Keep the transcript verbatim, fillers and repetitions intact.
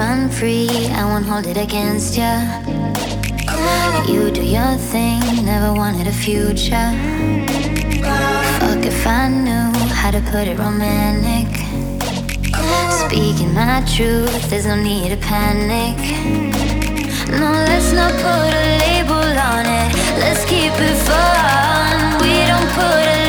run free, I won't hold it against ya. You do your thing, never wanted a future. Fuck if I knew how to put it romantic. Speaking my truth, there's no need to panic. No, let's not put a label on it. Let's keep it fun. We don't put a